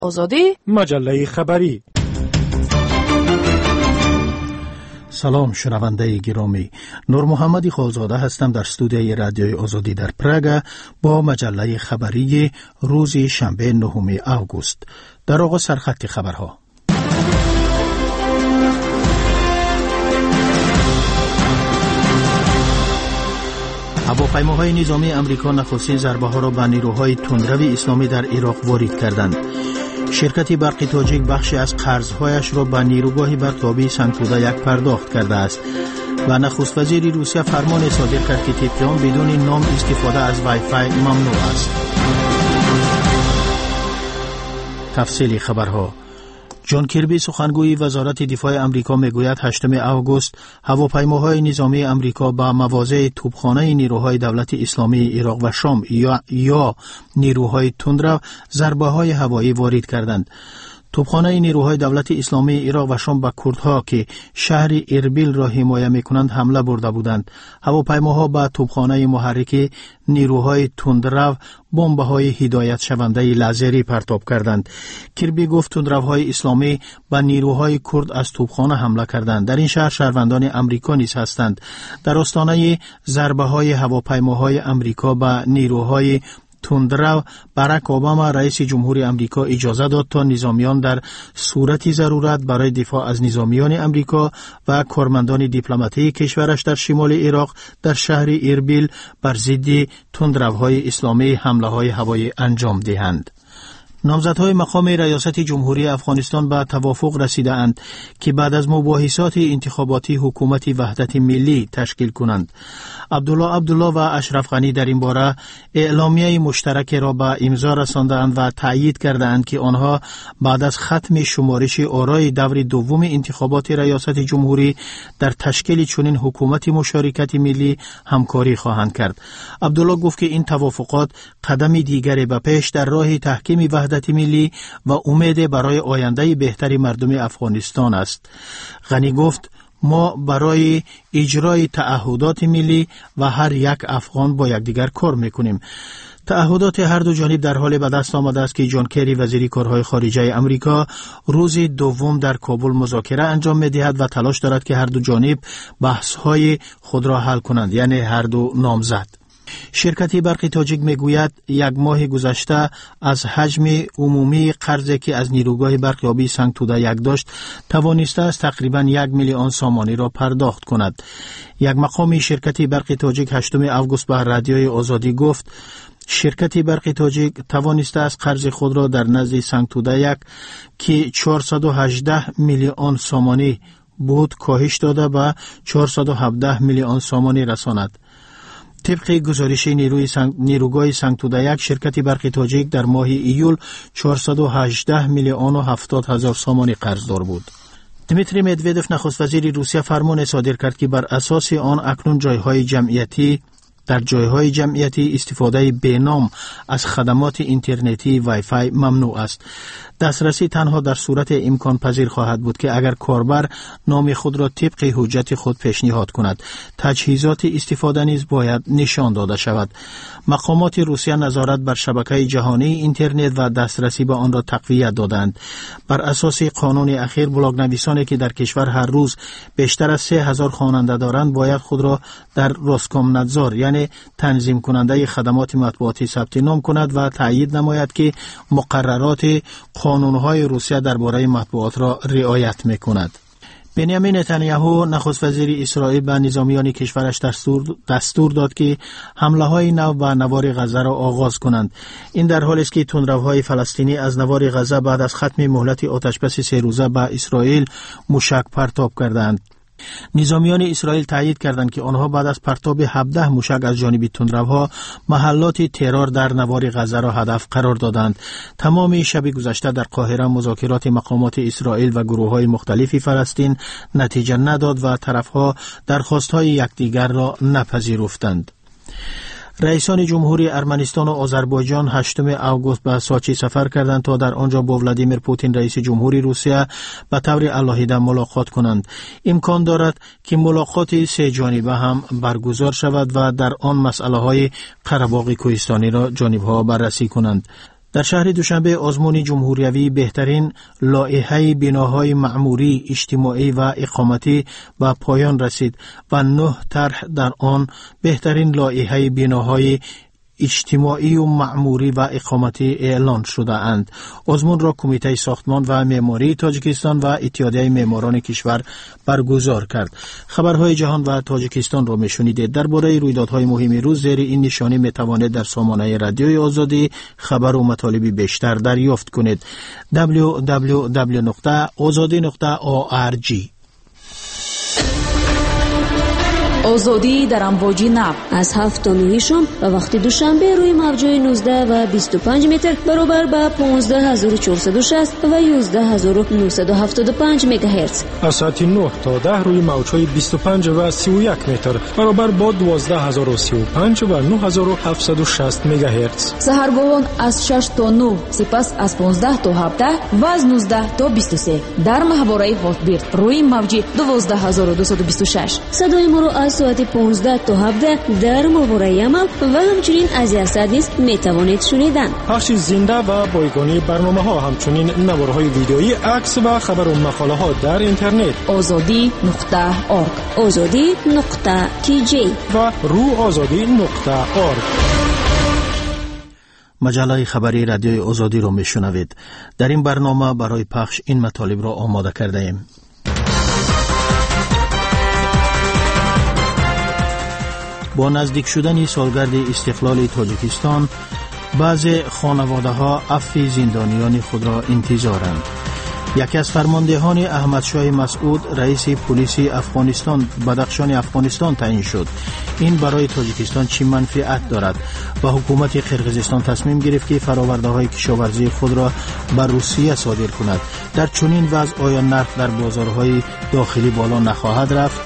آزادی مجله خبری. سلام شنونده گرامی، نور محمدی خالزاده هستم در استودیوی رادیوی آزادی در پراگ با مجله خبری روز شنبه 9 آگوست. در آغاز سرخط خبرها. هواپیماهای نظامی امریکا نخستین ضربه‌ها را به نیروهای تندرو اسلامی در عراق وارد کردند. شرکت برق تاجیک بخشی از قرضهایش را به نیروگاه برقیابی سنگتوده یک پرداخت کرده است و نخست وزیر روسیه فرمان صادر کرد که طبق آن بدون نام استفاده از وای فای ممنوع است. تفصیل خبرها. جان کربی سخنگوی وزارت دفاع امریکا میگوید 8 آگوست هواپیماهای نظامی امریکا به مواضع توپخانه نیروهای دولت اسلامی عراق و شام یا نیروهای تندرو ضربه‌های هوایی وارد کردند. توپخانه نیروهای دولت اسلامی عراق و شام به کردها که شهر اربیل را حمایت می‌کنند حمله برده بودند. هواپیماها به توپخانه محرک نیروهای تندرو بمب‌های هدایت شونده لازری پرتاب کردند. کربی گفت تندروهای اسلامی به نیروهای کرد از توپخانه حمله کردند. در این شهر شهروندان امریکا نیز هستند. در آستانه ضربه‌های هواپیماهای امریکا به نیروهای تندرو، باراک اوباما رئیس جمهوری امریکا اجازه داد تا نظامیان در صورت ضرورت برای دفاع از نظامیان امریکا و کارمندان دیپلماتی کشورش در شمال عراق در شهر اربیل بر ضد تندروهای اسلامی حمله‌های هوایی انجام دهند. نامزدهای مقام ریاست جمهوری افغانستان به توافق رسیده اند که بعد از مباحثات انتخاباتی حکومت وحدت ملی تشکیل کنند. عبدالله و اشرف غنی در این باره اعلامیه مشترک را به امضا رساندند و تأیید کردند که آنها بعد از ختم شمارش آرای دور دوم انتخابات ریاست جمهوری در تشکیل چنین حکومت مشارکت ملی همکاری خواهند کرد. عبدالله گفت که این توافقات قدم دیگری به پیش در راه تحکیم وحدت ملی و امید برای آینده بهتر مردم افغانستان است. غنی گفت ما برای اجرای تعهدات ملی و هر یک افغان با یکدیگر کار میکنیم. تعهدات هر دو جانب در حال به دست آمده است که جان کری وزیر کارهای خارجه امریکا روز دوم در کابل مذاکره انجام می‌دهد و تلاش دارد که هر دو جانب بحث‌های خود را حل کنند، یعنی هر دو نامزد. شرکت برق تاجیک میگوید یک ماه گذشته از حجم عمومی قرضی که از نیروگاه برقیابی سنگتوده یک داشت توانسته است تقریباً 1 میلیون سامانی را پرداخت کند. یک مقام شرکت برق تاجیک 8 آگوست به رادیوی آزادی گفت شرکت برق تاجیک توانسته است قرض خود را در نزد سنگتوده یک که 418 میلیون سامانی بود کاهش داده به 417 میلیون سامانی رساند. طبق گزارش نیروگاه سنگتوده یک، شرکت برق تاجیک در ماه ایول 418 میلیون و 70 هزار سامانی قرضدار بود. دمیتری مدودف نخست وزیر روسیه فرمان صادر کرد که بر اساس آن اکنون در جایهای جمعیتی استفاده بینام از خدمات اینترنتی وای فای ممنوع است. دسترسی تنها در صورت امکان پذیر خواهد بود که اگر کاربر نام خود را طبق حجت خود پیشنهاد کند. تجهیزات استفاده نیز باید نشان داده شود. مقامات روسیه نظارت بر شبکه جهانی اینترنت و دسترسی به آن را تقویت دادند. بر اساس قانون اخیر بلاگ نویسانی که در کشور هر روز بیشتر از 3000 خواننده دارند باید خود را در روسکومنادزور یعنی تنظیم کننده خدمات مطبوعاتی ثبت نام کند و تأیید نماید که مقررات قانون‌های روسیه درباره مطبوعات را رعایت می‌کند. بنیامین نتانیاهو نخست وزیر اسرائیل به نظامیان کشورش دستور داد که حمله‌های نو به نوار غزه را آغاز کنند. این در حالی است که تندروهای فلسطینی از نوار غزه بعد از ختم مهلت آتشبس 3 روزه به اسرائیل موشک پرتاب کردند. نظامیان اسرائیل تایید کردند که آنها بعد از پرتاب 17 موشک از جانب تندروها محلات ترور در نوار غزه را هدف قرار دادند. تمام شب گذشته در قاهره مذاکرات مقامات اسرائیل و گروه‌های مختلف فلسطین نتیجه نداد و طرفها درخواست‌های یکدیگر را نپذیرفتند. رئیسان جمهوری ارمنستان و آذربایجان 8 آگوست به سوچی سفر کردند تا در آنجا با ولادیمیر پوتین رئیس جمهوری روسیه به طور علاهیده ملاقات کنند. امکان دارد که ملاقات سه جانبه هم برگزار شود و در آن مسئله های قره باغ کوهستانی را جانبها بررسی کنند. در شهر دوشنبه آزمون جمهوریوی بهترین لایحه بناهای معموری، اجتماعی و اقامتی به پایان رسید و 9 طرح در آن بهترین لایحه بناهای اجتماعی و معموری و اقامتی اعلان شده اند. آزمون را کمیته ساختمان و معماری تاجیکستان و اتحادیه معماران کشور برگزار کرد. خبرهای جهان و تاجیکستان را میشنیدید. درباره رویدادهای مهم روز زیر این نشانی میتوانید در سامانه رادیوی آزادی خبر و مطالب بیشتر دریافت کنید. www.azadi.org. آزادی در امواج نو از 7 تا 9 شام و وقت دوشنبه روی موج‌های 19 و 25 متر برابر با 15460 و 11975 مگاهرتز. از ساعت 9 تا 10 روی موج‌های 25 و 31 متر برابر با 12035 و 9760 مگاهرتز. سحرگاهان از 6 تا 9، سپس از 15 تا 17 و از 19 تا 23 در ماهواره هاتبیرد روی موج 12226. صدای ما را از ساعت 15 تا 17 در ماهواره یمن و همچنین از یزد نیز میتوانید شنیدن. پخش زنده و بایگانی برنامه ها، همچنین نوارهای ویدیویی، عکس و خبر و مقاله ها در اینترنت azadi.org azadi.tj و روآزادی.org. مجله خبری رادیوی آزادی را میشنوید. در این برنامه برای پخش این مطالب را آماده کرده ایم. با نزدیک شدن سالگرد استقلال تاجیکستان، بعضی خانواده‌ها عفو زندانیان خود را انتظارند. یکی از فرماندهان احمدشاه مسعود رئیس پلیس افغانستان بدخشان افغانستان تعیین شد. این برای تاجیکستان چه منفعت دارد؟ و حکومت قرقیزستان تصمیم گرفت که فرآورده‌های کشاورزی خود را بر روسیه صادر کند. در چنین وضع آیا نرخ در بازارهای داخلی بالا نخواهد رفت؟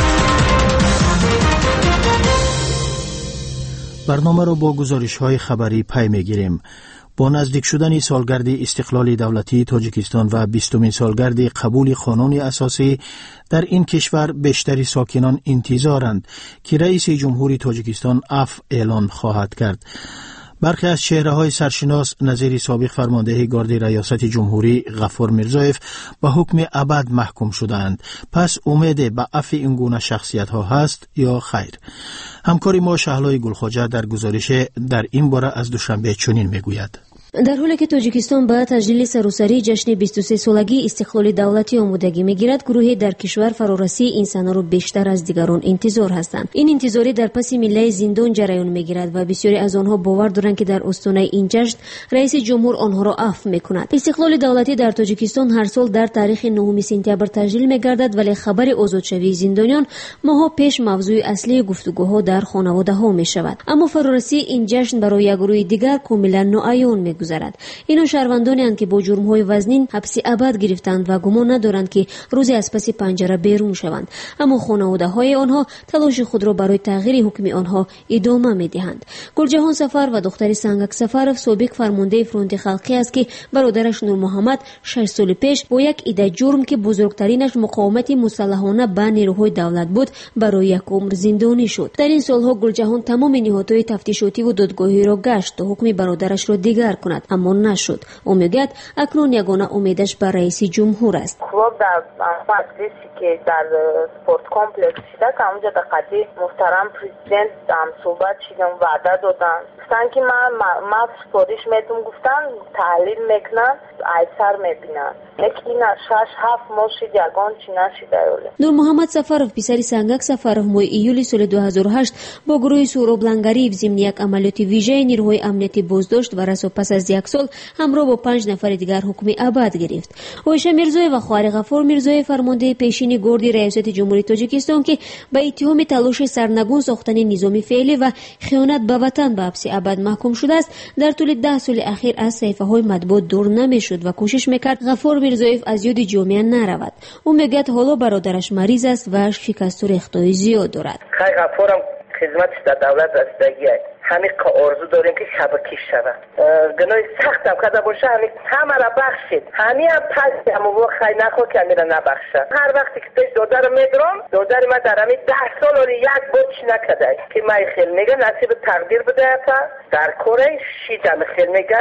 برنامه را با گزارش‌های خبری پی می‌گیریم. با نزدیک شدن سالگرد استقلال دولتی تاجیکستان و 20مین سالگرد قبول قانون اساسی در این کشور، بیشتری ساکنان انتظارند که رئیس جمهوری تاجیکستان عفو اعلان خواهد کرد. برخی از چهره‌های سرشناس نظیر سابق فرمانده گارد ریاست جمهوری غفور میرزایف به حکم ابد محکوم شدند. پس امید به عفو این گونه شخصیت‌ها هست یا خیر؟ همکاری ما شهلای گلخواجه در گزارش در این باره از دوشنبه چنین میگوید. در حالی که تاجیکستان با تجلیل سروسری جشن 23 سالگی استقلال دولتی آمادگی میگیرد، گروهی در کشور فرارسی این سنه را بیشتر از دیگران انتظار هستند. این انتظاری در پس میله زندان جریان میگیرد و بسیاری از آنها باور دارند که در استانه این جشن رئیس جمهور آنها را عفو میکند. استقلال دولتی در تاجیکستان هر سال در تاریخ 9 سپتامبر تجلیل میگردد، ولی خبر آزادشوی زندانیان ماها پیش موضوع اصلی گفتگوها در خانواده‌ها میشود. اما فرارسی این جشن برای یک گروه دیگر کاملا ناعیان گذرد. اینا شهروندانی اند که با جرم‌های وزنین حبس ابد گرفتند و گمان ندارند که روزی از پس پنجره بیرون شوند. اما خانواده‌های آنها تلاش خود را برای تغییر حکم آنها ادامه می‌دهند. گلجهان سفر و دختر سنگک سفرов سابق فرمانده فرانت خلقی است که برادرش نور محمد 6 سال پیش با یک ایده جرم که بزرگترینش مقاومت مسلحانه به نیروهای دولت بود برای یک عمر زندانی شد. در این سالها گلجهان تمام نهادهای تفتیشاتی و دادگاهی را گشت تا حکم برادرش را دیگر کند، اما نشد. او میگوید اکنون یگانه امیدش بر رئیس جمهور است. خب در مجلسی که در سپورت کمپلکس شده که اونجا در قضیه محترم پرزیدنت هم صحبت شدم، وعده دادن گفتن که من سپارش میدم، گفتن تحلیل میکنن ایسر میبینن. یکی نه 6-7 ماه شد یگان چی نشده. نور محمد سفرов پسر سنگک سفرov ماه ایولی سال 2008 با گروه سهراب لنگری ضمن یک عملیات ویژه نیروهای امنیتی بازداشت و رسا پس از یک سال همراه با 5 نفر دیگر حکم ابد گرفت. عایشه میرزایف و خواهر غفور میرزایف فرمانده پیشین گارد ریاست جمهوری تاجیکستان که به اتهام تلاش سرنگون ساختن نظام فعلی و خیانت به وطن به حبس ابد محکوم شده است، در طول 10 سال اخیر از صحیفه‌های مطبوعات دور نمیشد و کوشش میکرد غفور میرزایف از یاد جامعه نرود. او میگه حالا برادرش مریض است و شکست و ریخته‌های زیاد دارد. غفورم خدمتش در دولت رسیدگی است. همین که آرزو داریم که شبکه شود. گناه سخت هم کرده باشه همه را بخشید. همین هم پس همون خیلی نخواه که همین را نبخشد. هر وقتی که پیش دادر میدرم، دادر من در همین 10 سال و یک بار چی نکده که من خیلی میگه نصیب تقدیر بده تا در کره شیدم خیلی میگه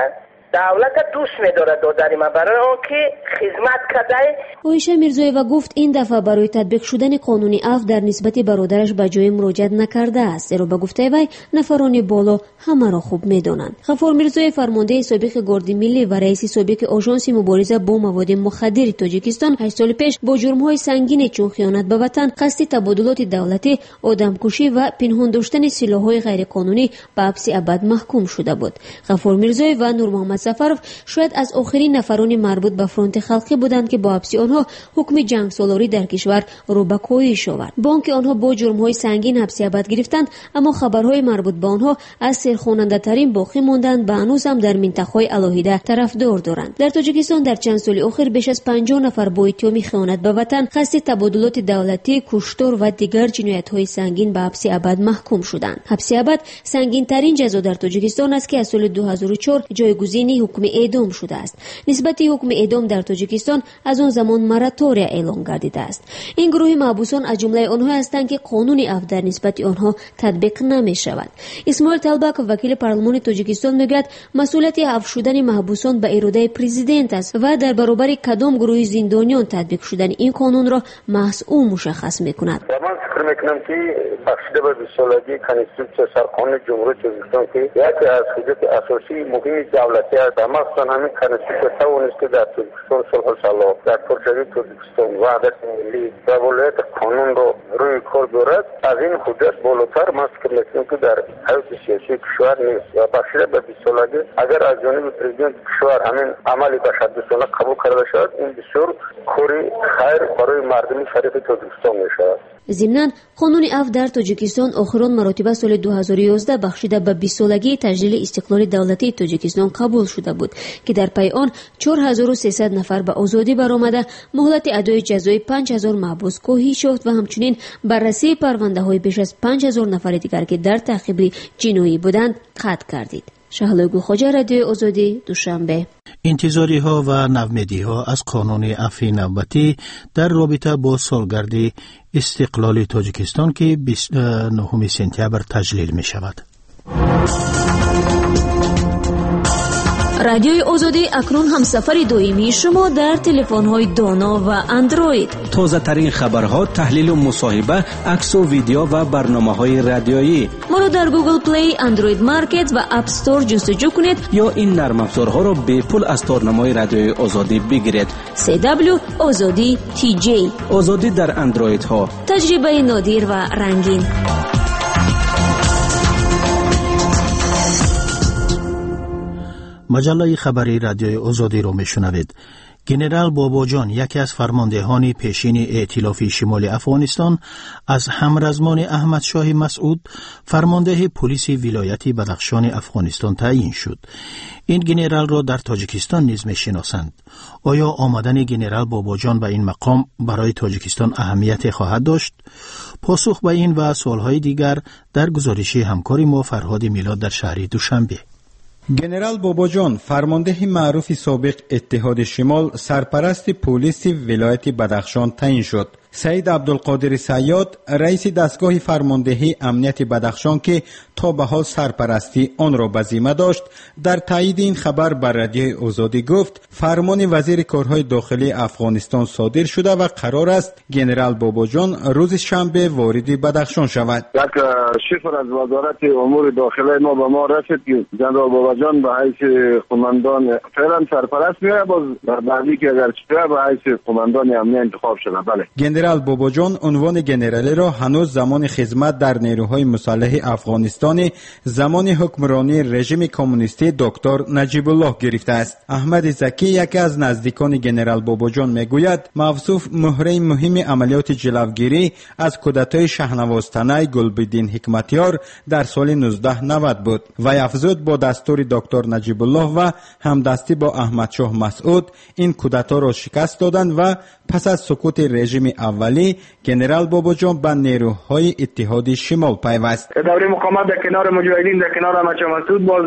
دولت دوست می‌داره دادن ما برای اون که خدمت کرده. عایشه میرزایی‌وا گفت این دفعه برای تطبیق شدن قانون عفو در نسبت برادرش به جای مراجعت نکرده است، زیرا به گفته وی نفران بالا همه را خوب می‌دانند. غفور میرزایی فرمانده سابق گارد ملی و رئیس سابق آژانس مبارزه با مواد مخدر تاجیکستان 8 سال پیش با جرم‌های سنگین چون خیانت به وطن، قصد تبادلات دولتی، آدمکشی و پنهان داشتن سلاح‌های غیرقانونی به حبس ابد محکوم شده بود. غفور میرزایی و نور محمد سفرов شاید از آخرین نفران مربوط به فرانت خلقی بودند که با حبس آنها حکم جنگ سالاری در کشور رو به کاهش آورد. با آنکه آنها با جرم‌های سنگین حبس ابد گرفتند، اما خبرهای مربوط به آنها از سرخواننده‌ترین باقی ماندند و هنوز هم در منطقه‌های علاهیده طرفدار دارند. در تاجیکستان در چند سال اخیر بیش از 50 نفر با اتهام خیانت به وطن، قصد تبادلات دولتی، کشتار و دیگر جنایت‌های سنگین به حبس ابد محکوم شدند. حبس ابد سنگین‌ترین جزا در تاجیکستان است که از سال 2004 جایگزین حکم اعدام شده است. نسبت حکم اعدام در تاجیکستان از آن زمان مراتوریا اعلام گردیده است. این گروه محبوسان از جمله آنها هستند که قانون عفو در نسبت آنها تطبیق نمی‌شود. اسماعیل طلبک وکیل پارلمان تاجیکستان میگوید مسئولیت عفو شدن محبوسان به اراده پرزیدنت است و در برابر کدام گروه زندانیان تطبیق شدن این قانون را محض او مشخص می‌کند. من فکر می‌کنم که بخشیده به بیسالگی کانستیتوسیون سرقانون جمهوری تاجیکستان که یکی از حجت اساسی مهم دولتی است، مخصوصا همین کانستیتوسیون توانست که در تاجیکستان صلح و صلاح در پروژه تاجیکستان وحدت ملی و ولایت قانون را روی کار دارد. از این حجت بالاتر من فکر می‌کنم که در حیات سیاسی کشور نیست و بخشیده به بیسالگی اگر از جانب پرزیدنت کشور همین عمل تشددانه قبول کرده شود، این بسیار کاری خیر برای مردم شریف تاجیکستان می‌شود. ضمناً قانون عفو در تاجیکستان آخرین مراتب سال 2011 بخشیده به 20 سالگی تجلیل استقلال دولتی تاجیکستان قبول شده بود که در پی آن 4300 نفر به آزادی برآمده، مهلت ادای جزای 5000 محبوس کاهش یافت و همچنین بررسی پرونده‌های بیش از 5000 نفر دیگر که در تعقیب جنایی بودند قطع گردید. شهلا گلخواجه، رادیو آزادی، دوشنبه. انتظاری ها و نومیدی ها از قانون عفو نوبتی در رابطه با سالگرد استقلال تاجیکستان که 29 سپتامبر تجلیل می شود. رادیوی آزادی اکنون هم سفر دائمی شما در تلفن‌های دانا و اندروید. تازه ترین خبرها، تحلیل و مصاحبه، عکس و ویدیو و برنامه‌های رادیویی. ما را در گوگل پلی، اندروید مارکت و اپ استور جستجو کنید یا این نرم افزارها را به پول از تارنمای رادیوی آزادی بگیرید. CW آزادی TJ. آزادی در اندروید ها. تجربه نادر و رنگین. مجله خبری رادیوی آزادی رو میشنوید. گنرال باباجان، یکی از فرماندهان پیشین ائتلاف شمال افغانستان، از همرزمان احمد شاه مسعود فرمانده پلیس ولایت بدخشان افغانستان تعیین شد. این گنرال را در تاجیکستان نیز میشناسند. آیا آمدن گنرال باباجان به این مقام برای تاجیکستان اهمیت خواهد داشت؟ پاسخ به این و سوالهای دیگر در گزارش همکار ما فرهاد میلاد در شهر دوشنبه. گنرال باباجان، فرمانده معروف سابق اتحاد شمال، سرپرست پلیس ولایت بدخشان تعیین شد. سید عبدالقادر سیاد، رئیس دستگاه فرماندهی امنیت بدخشان که تا به حال سرپرستی آن را به ذمه داشت، در تایید این خبر بر رادیوی آزادی گفت فرمان وزیر کارهای داخلی افغانستان صادر شده و قرار است گنرال باباجان روز شنبه وارد بدخشان شود. یک شفر از وزارت امور داخلی ما به ما رسید که گنرال باباجان به حیث قماندان فعلا سرپرست میاد، باز در بعدی که اگر چطور به حیث قماندان امنیت انتخاب شده. بله. گنرال باباجان عنوان گنرالی را هنوز زمان خدمت در نیروهای مسلح افغانستان زمان حکمرانی رژیم کمونیستی دکتر نجیب الله گرفته است. احمد زکی، یکی از نزدیکان گنرال باباجان، میگوید موصوف مهره مهم عملیات جلوگیری از کودتای شهنواز تنی گلبدین حکمتیار در سال 1990 بود. وی افزود با دستور دکتر نجیب الله و همدستی با احمد شاه مسعود این کودتا را شکست دادند و پس از سقوط رژیم اولی گنرال باباجان به نیروهای اتحاد شمال پیوست. دوره مقاومت در کنار مجاهدین، در کنار احمد شاه مسعود باز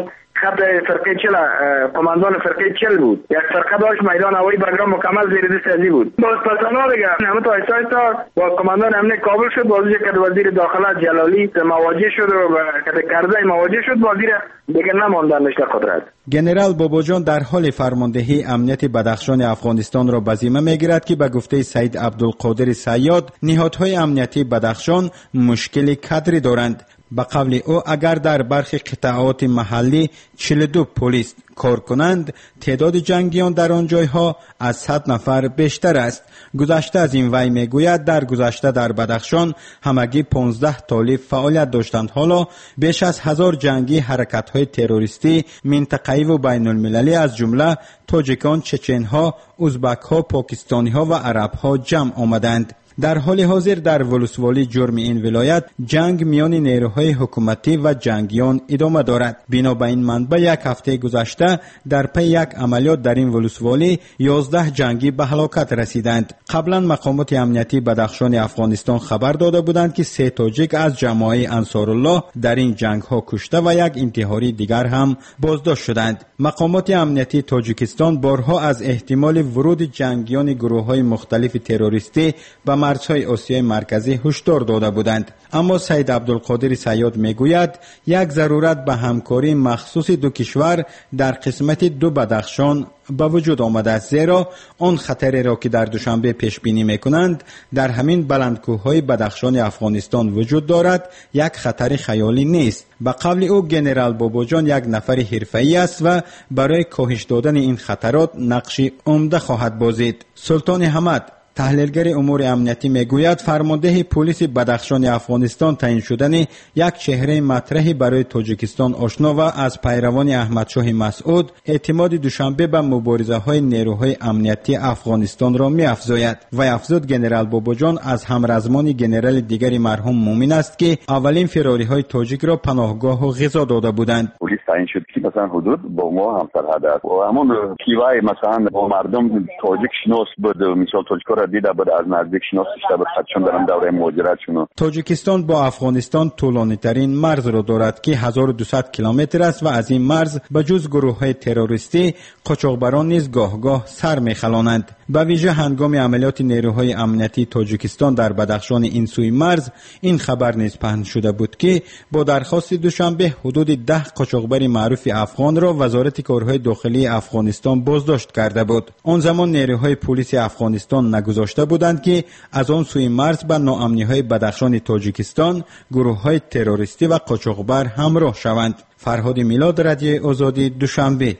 خط فرقه 40 کماندان فرقه 40 بود. یک فرقه داشت میدان هوایی برگرام مکمل زیر دست ازی بود. باز پسانا دیگه همه تا ایسا با کماندان امنیت کابل شد، بازی که وزیر داخله جلالی مواجه شد و کرده مواجه شد، وزیر دیگه نماندنش قدرت. گنرال باباجان در حال فرماندهی امنیت بدخشان افغانستان را به ذمه میگیرد که به گفته سید عبدالقادر سیاد نهادهای امنیتی بدخشان مشکل کادری دارند. به قول او اگر در برخی قطعات محلی 42 پلیس کار کنند، تعداد جنگیان در آن جایها از 100 نفر بیشتر است. گذشته از این وی میگوید در گذشته در بدخشان همگی 15 طالب فعالیت داشتند. حالا بیش از 1000 جنگی حرکت‌های تروریستی منطقه‌ای و بین المللی از جمله تاجیکان، چچن‌ها، ازبک‌ها، پاکستانی‌ها و عرب‌ها جمع آمدند. در حال حاضر در ولسوالی جرم این ولایت جنگ میان نیروهای حکومتی و جنگیان ادامه دارد. بنابراین منبع یک هفته گذشته در پی یک عملیات در این ولسوالی 11 جنگی به هلاکت رسیدند. قبلا مقامات امنیتی بدخشان افغانستان خبر داده بودند که 3 تاجیک از جماعه انصارالله در این جنگ ها کشته و یک انتحاری دیگر هم بازداشت شدند. مقامات امنیتی تاجیکستان بارها از احتمال ورود جنگیان گروه های مختلف تروریستی به مرزهای آسیای مرکزی هشدار داده بودند. اما سید عبدالقادر سیاد میگوید یک ضرورت به همکاری مخصوص دو کشور در قسمت دو بدخشان به وجود آمده است، زیرا آن خطری را که در دوشنبه پیش بینی میکنند در همین بلندکوههای بدخشان افغانستان وجود دارد یک خطر خیالی نیست. به قول او گنرال باباجان یک نفر حرفه‌ای است و برای کاهش دادن این خطرات نقشی عمده خواهد بازید. سلطان حمد تحلیلگر امور امنیتی میگوید فرمانده پلیس بدخشان افغانستان تعیین شدن یک چهره مطرحی برای تاجیکستان آشنا و از پیروان احمدشاه مسعود اعتماد دوشنبه به مبارزه های نیروهای امنیتی افغانستان را می‌افزاید. و افزود گنرال باباجان از همرزمان گنرال دیگری مرحوم مومن است که اولین فراری های تاجیک را پناهگاه و غذا داده بودند. پلیس تعیین شد که مثلا حدود با ما هم سرحد است و همون کیوای مثلا با مردم تاجیک شناس بود، مثال تاجیکا را دیده بود، از نزدیک شناسیده بود، خودشون دارن دوره مهاجرتشون. تاجیکستان با افغانستان طولانی ترین مرز را دارد که 1200 کیلومتر است و از این مرز به جز گروه های تروریستی قاچاقبران نیز گاه سر می‌خلانند. به ویژه هنگام عملیات نیروهای امنیتی تاجیکستان در بدخشان این سوی مرز این خبر نیز پهن شده بود که با درخواست دوشنبه حدود 10 قاچاقبر معروف افغان را وزارت کارهای داخلی افغانستان بازداشت کرده بود. آن زمان نیروهای پلیس افغانستان نگذاشته بودند که از آن سوی مرز به ناامنی‌های بدخشان تاجیکستان گروه‌های تروریستی و قاچاقبر همراه شوند. فرهاد میلاد، رادیو آزادی، دوشنبه.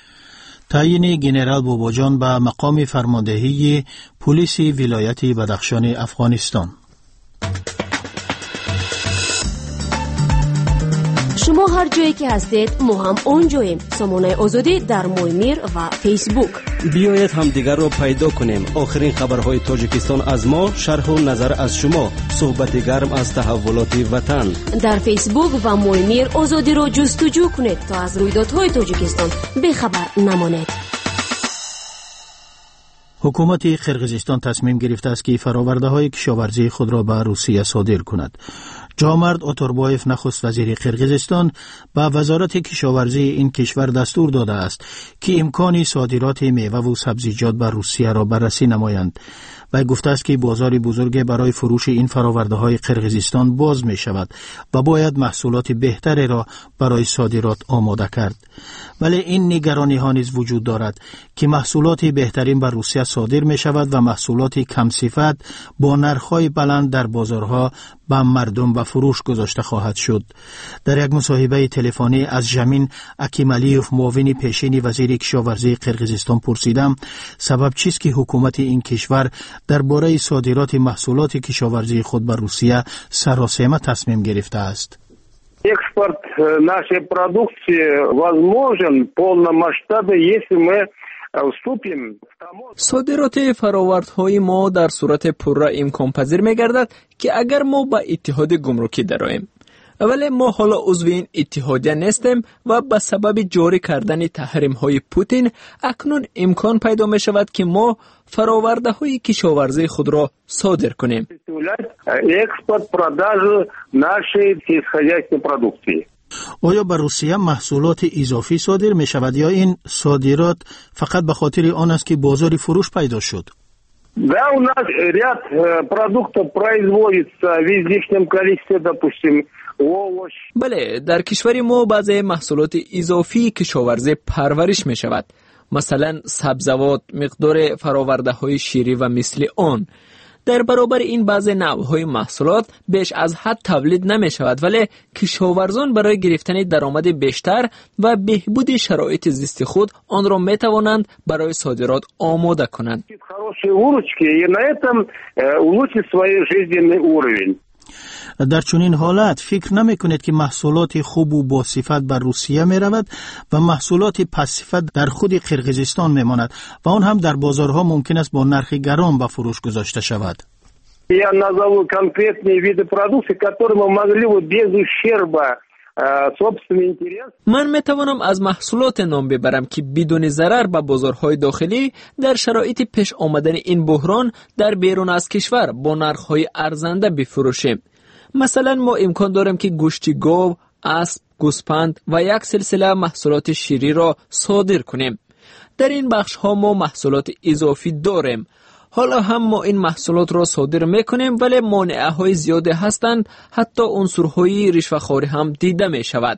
تعیین گنرال باباجان به مقام فرماندهی پلیس ولایت بدخشان افغانستان. شما هر جایی که هستید ما هم اونجاییم. سامانه آزادی در مویمیر و فیسبوک. بیایید هم دیگر را پیدا کنیم. آخرین خبرهای تاجیکستان از ما، شرح و نظر از شما، صحبت گرم از تحولات وطن. در فیسبوک و مویمیر آزادی را جستجو کنید تا از رویدادهای تاجیکستان بخبر نمانید. حکومت قرقیزستان تصمیم گرفته است که فرآورده‌های کشاورزی خود را به روسیه صادر کند. جامرد اتوربایف نخست وزیر قرقیزستان به وزارت کشاورزی این کشور دستور داده است که امکان صادرات میوه و سبزیجات به روسیه را بررسی نمایند. و گفته است که بازار بزرگ برای فروش این فرآورده‌های قرقیزستان باز می شود و باید محصولات بهتری را برای صادرات آماده کرد. ولی این نگرانی ها نیز وجود دارد که محصولات بهترین به روسیه صادر می شود و محصولات کم صفت با نرخ‌های بلند در بازارها به مردم به فروش گذاشته خواهد شد. در یک مصاحبه تلفنی از ژمین اکیمالیوف، معاون پیشین وزیر کشاورزی قرقیزستان، پرسیدم سبب چیست که حکومت این کشور درباره صادرات محصولات کشاورزی خود به روسیه سراسیمه تصمیم گرفته است. Экспорт нашей продукции возможен в полном масштабе, если мы вступим в таможню. صادرات فرآوردهای ما در صورت پررا امکان پذیر می‌گردد که اگر ما با اتحاد گمرکی درآییم. ولی ما حالا عضو این اتحادیه نیستیم و به سبب جاری کردن تحریم‌های پوتین اکنون امکان پیدا می شود که ما فرآورده‌های کشاورزی خود را صادر کنیم. آیا به روسیه محصولات اضافی صادر می شود یا این صادرات فقط به خاطر آن است که بازار فروش پیدا شد؟ Да, у нас ряд продуктов производится в излишнем количестве, допустим, овощ. بله، در کشور ما بعضی محصولات اضافی کشاورزی پرورش می شود. مثلا سبزیجات، مقدار فراورده های شیری و مثل آن. در برابر این بعضی نوع‌های محصولات بیش از حد تولید نمی شود، ولی کشاورزان برای گرفتن درآمد بیشتر و بهبود شرایط زیست خود آن را می توانند برای صادرات آماده کنند. در چنین حالت فکر نمی کنید که محصولات خوب و با صفت بر روسیه می رود و محصولات پس صفت در خود قرقیزستان می ماند و آن هم در بازارها ممکن است با نرخ گران به فروش گذاشته شود؟ Я назову конкретные виды продукции, которые мы могли бы без ущерба собственный интерес. من می توانم از محصولات نام ببرم که بدون ضرر به بازارهای داخلی در شرایط پیش آمدن این بحران در بیرون از کشور با نرخ‌های ارزنده بفروشیم. مثلا ما امکان داریم که گوشت گاو، اسب، گوسفند و یک سلسله محصولات شیری را صادر کنیم. در این بخش ها ما محصولات اضافی داریم. حالا هم ما این محصولات را صادر میکنیم ولی مانعه های زیاده هستند، حتی عنصرهای رشوه‌خواری هم دیده می شود.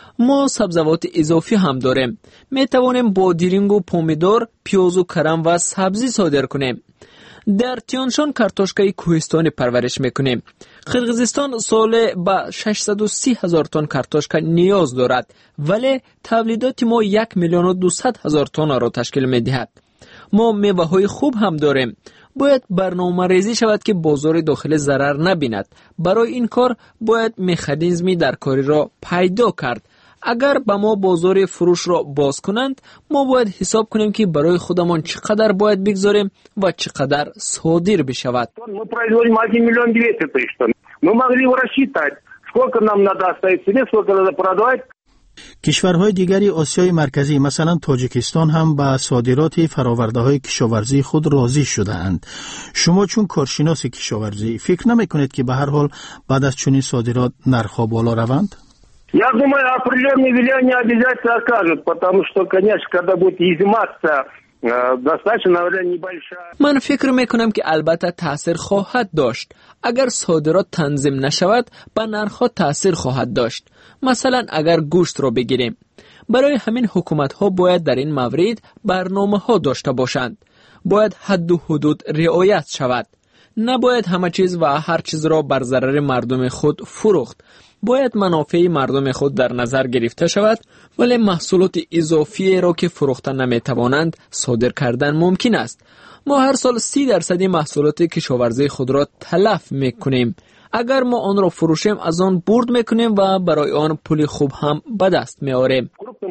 ما سبزیجات اضافی هم داریم. می توانیم با دیرینگ و پومیدور، پیاز و کرم و سبزی صادر کنیم. در تیانشان کارتوشکای کوهستانی پرورش میکنیم. قرقیزستان ساله به 630,000 تن کارتوشکا نیاز دارد ولی تولیدات ما 1,200,000 تن را تشکیل میدهد. ما میوه های خوب هم داریم. باید برنامه ریزی شود که بازار داخل ضرر نبیند. برای این کار باید مکانیزمی در کاری را پیدا کرد. اگر به ما بازار فروش را باز کنند، ما باید حساب کنیم که برای خودمان چقدر باید بگذاریم و چقدر صادر بشود. Мы производим 1,200,000 тысяч. Мы могли бы рассчитать, сколько нам надо оставить себе, сколько надо продавать. کشورهای دیگری آسیای مرکزی مثلا تاجیکستان هم به صادرات فراورده‌های کشاورزی خود راضی شده‌اند. شما چون کارشناس کشاورزی فکر نمی‌کنید که به هر حال بعد از چنین صادرات نرخ‌ها بالا روند؟ Я думаю, определенные влияния обязательно окажут, потому что, конечно, когда будет изыматься достаточно, наверное, небольшая. من فکر میکنم که البته تاثیر خواهد داشت. اگر صادرات تنظیم نشود، به نرخ‌ها تاثیر خواهد داشت. مثلا اگر گوشت را بگیریم، برای همین حکومت‌ها باید در این مورد برنامه‌ها داشته باشند. باید حد و حدود رعایت شود. نباید همه چیز و هر چیز را بر ضرر مردم خود فروخت. باید منافع مردم خود در نظر گرفته شود، ولی محصولات اضافی را که فروخته نمیتوانند صادر کردن ممکن است. ما هر سال 30% محصولات کشاورزی خود را تلف میکنیم. اگر ما آن را فروشیم از آن برد میکنیم و برای آن پول خوب هم به دست میاریم.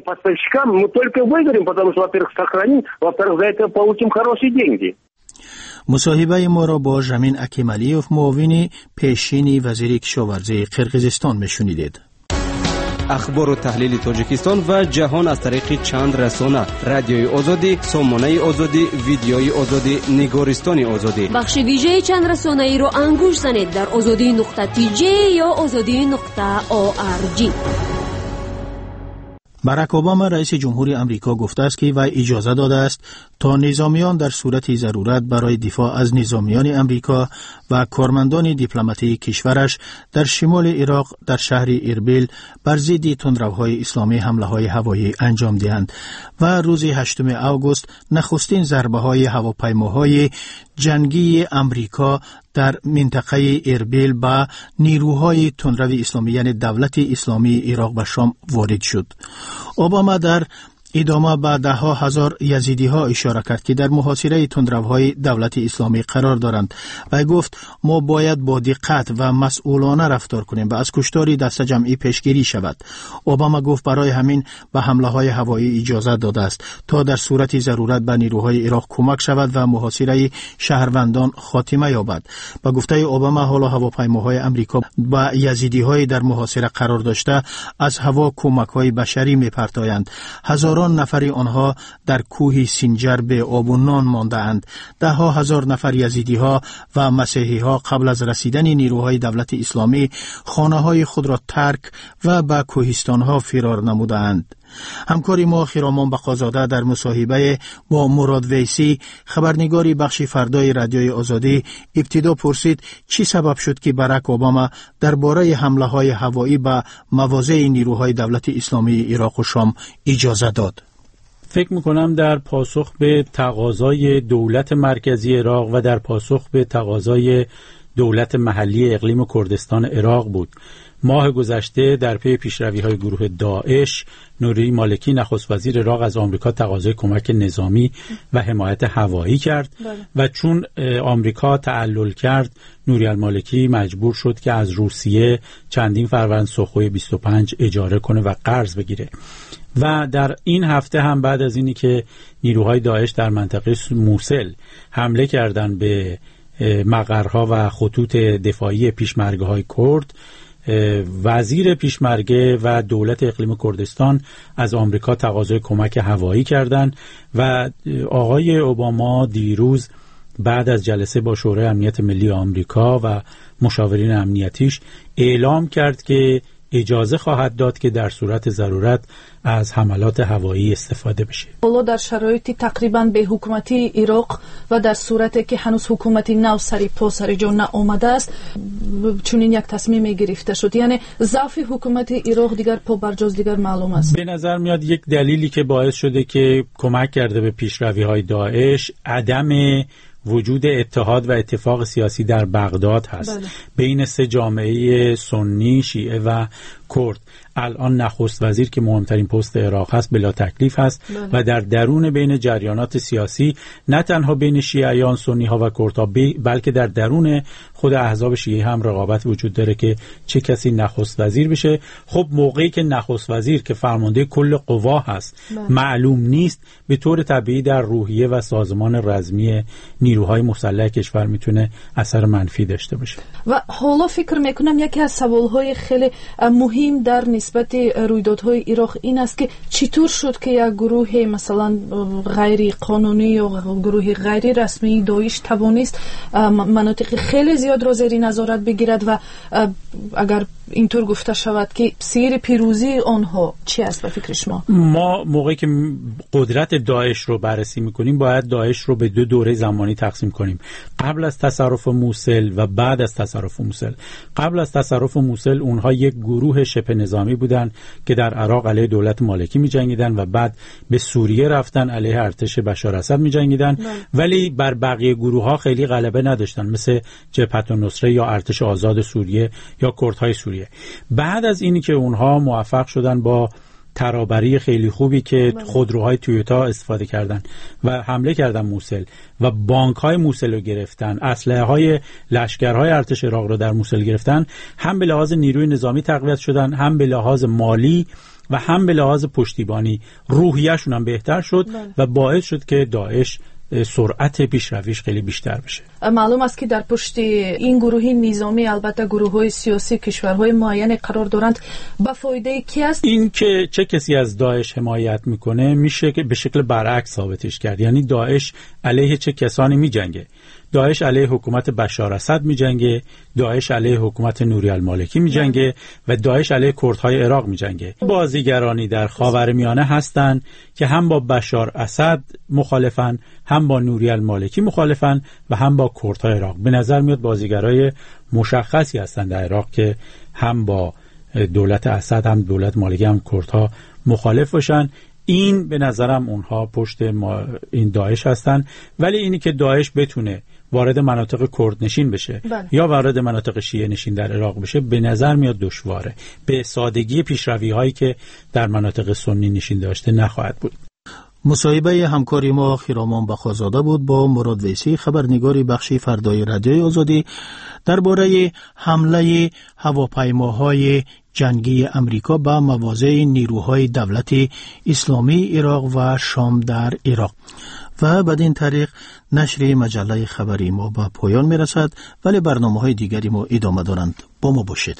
مصاحبه ما را با ژمین اکیمالیوف، معاون پیشین وزیر کشاورزی قرقیزستان میشنیدید. اخبار و تحلیل تاجیکستان و جهان از طریق چند رسانه: رادیوی آزادی، سامانه آزادی، ویدیوی آزادی، نگارستان آزادی. بخش ویژه چند رسانه ای رو انگوش زنید در azadi.tj یا azadi.org. باراک اوباما رئیس جمهوری امریکا گفته است که وی اجازه داده است تا نظامیان در صورت ضرورت برای دفاع از نظامیان امریکا و کارمندان دیپلماتی کشورش در شمال عراق در شهر اربیل بر ضد تندروهای اسلامی حمله‌های هوایی انجام دهند و روز 8 آگوست نخستین ضربه‌های هواپیماهای جنگی امریکا در منطقه اربیل با نیروهای تندرو اسلامی یعنی دولت اسلامی عراق و شام وارد شد. اوباما در ادامه به ده ها هزار یزیدی ها اشاره کرد که در محاصره تندروهای دولت اسلامی قرار دارند و گفت ما باید با دقت و مسئولانه رفتار کنیم و از کشتار دسته جمعی پیشگیری شود. اوباما گفت برای همین به حمله های هوایی اجازه داده است تا در صورت ضرورت به نیروهای عراق کمک شود و محاصره شهروندان خاتمه یابد. با گفته اوباما حالا هواپیماهای امریکا با یزیدی های در محاصره قرار داشته از هوا کمک های بشری می‌پرتایند. هزاران هزاران نفری آنها در کوه سینجر به آب و نان مانده‌اند. ده‌ها هزار نفر یزیدی‌ها و مسیحی‌ها قبل از رسیدن نیروهای دولت اسلامی خانه‌های خود را ترک و به کوهستان‌ها فرار نمودند. همکاری ما خرامان بقازاده در مصاحبه با مراد ویسی خبرنگاری بخش فردای رادیوی آزادی ابتدا پرسید چی سبب شد که باراک اوباما درباره حمله‌های هوایی به مواضع نیروهای دولت اسلامی عراق و شام اجازه داد. فکر میکنم در پاسخ به تقاضای دولت مرکزی عراق و در پاسخ به تقاضای دولت محلی اقلیم کردستان عراق بود. ماه گذشته در پی پیشروی‌های گروه داعش، نوری مالکی نخست وزیر عراق از آمریکا تقاضای کمک نظامی و حمایت هوایی کرد و چون آمریکا تعلل کرد، نوری المالکی مجبور شد که از روسیه چندین فروند سوخوی 25 اجاره کنه و قرض بگیره. و در این هفته هم بعد از اینی که نیروهای داعش در منطقه موصل حمله کردند به مقرها و خطوط دفاعی پیشمرگه‌های کرد، وزیر پیشمرگه و دولت اقلیم کردستان از آمریکا تقاضای کمک هوایی کردند و آقای اوباما دیروز بعد از جلسه با شورای امنیت ملی آمریکا و مشاورین امنیتیش اعلام کرد که اجازه خواهد داد که در صورت ضرورت از حملات هوایی استفاده بشه. حالا در شرایطی تقریبا به حکومتی عراق و در صورتی که هنوز حکومتی نو سری پا سری جا نآمده است چنین یک تصمیم گرفته شد، یعنی ضعف حکومت عراق دیگر پا برجاست دیگر معلوم است. به نظر میاد یک دلیلی که باعث شده که کمک کرده به پیشروی‌های داعش عدم وجود اتحاد و اتفاق سیاسی در بغداد هست. بین سه جامعه سنی، شیعه و کرد. الان نخست وزیر که مهمترین پست عراق هست بلا تکلیف هست و در درون بین جریانات سیاسی نه تنها بین شیعیان، سنی ها و کردها بلکه در درون خود احزاب شیعه هم رقابت وجود داره که چه کسی نخست وزیر بشه. خب موقعی که نخست وزیر که فرمانده کل قوا هست معلوم نیست، به طور طبیعی در روحیه و سازمان رزمی نیروهای مسلح کشور میتونه اثر منفی داشته باشه. و حالا فکر میکنم یکی از سوالهای خیلی مهم در نسبت رویدادهای عراق این است که چطور شد که یک گروه مثلا غیر قانونی یا گروه غیر رسمی داعش توانست مناطق خیلی زیاد را زیر نظارت بگیرد و اگر اینطور گفته شود که سیر پیروزی آنها چی است به فکر شما؟ ما موقعی که قدرت داعش رو بررسی میکنیم باید داعش رو به دو دوره زمانی تقسیم کنیم، قبل از تصرف موصل و بعد از تصرف موصل. قبل از تصرف موصل اونها یک گروه شبه نظامی بودن که در عراق علیه دولت مالکی می جنگیدن و بعد به سوریه رفتن علیه ارتش بشار اسد می جنگیدن، ولی بر بقیه گروه ها خیلی غلبه نداشتن، مثل جبهه النصره یا ارتش آزاد سوریه یا کردهای سوریه. بعد از اینی که اونها موفق شدن با ترابری خیلی خوبی که خودروهای تویوتا استفاده کردن و حمله کردن موصل و بانک‌های موصل رو گرفتن، اسلحه‌های لشکرهای ارتش عراق رو در موصل گرفتن، هم به لحاظ نیروی نظامی تقویت شدن، هم به لحاظ مالی و هم به لحاظ پشتیبانی روحیه‌شون هم بهتر شد و باعث شد که داعش سرعت پیشرویش خیلی بیشتر بشه. معلوم است که در پشت این گروه نظامی البته گروه‌های سیاسی کشورهای معین قرار دارند. به فایده کی است؟ این که چه کسی از داعش حمایت میکنه میشه که به شکل برعکس ثابتش کرد، یعنی داعش علیه چه کسانی میجنگه. داعش علیه حکومت بشار اسد میجنگه، داعش علیه حکومت نوری المالکی میجنگه و داعش علیه کردهای عراق میجنگه. بازیگرانی در خاورمیانه هستند که هم با بشار اسد مخالفن، هم با نوری المالکی مخالفن و هم با کردهای عراق. به نظر میاد بازیگرای مشخصی هستند در عراق که هم با دولت اسد هم دولت مالکی هم کردها مخالف باشن. این به نظرم اونها پشت این داعش هستن، ولی اینی که داعش بتونه وارد مناطق کرد نشین بشه یا وارد مناطق شیعه نشین در عراق بشه به نظر میاد دشواره. به سادگی پیشروی هایی که در مناطق سنی نشین داشته نخواهد بود. مصاحبه همکاری ما خرامان بخازاده بود با مراد ویسی، خبرنگار بخشی فردای رادیوی آزادی، درباره حمله هواپیماهای جنگی امریکا به مواضع نیروهای دولت اسلامی عراق و شام در عراق. و بدین طریق نشر مجله خبری ما به پایان میرسد، ولی برنامه‌های دیگری ما ادامه دارند. با ما باشید.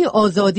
آزادی